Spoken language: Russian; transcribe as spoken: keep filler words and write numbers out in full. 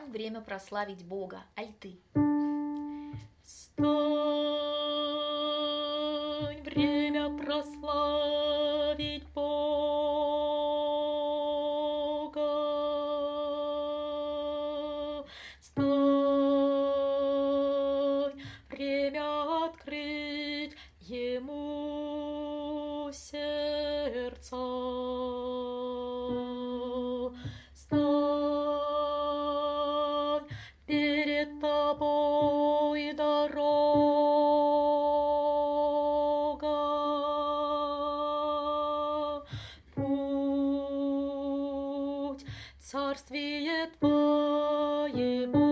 Стань, время прославить Бога, аль ты? Стань, время прославить Бога. Стань, время открыть Ему сердца. Стань, перед тобой дорога, путь, царствие Твоего.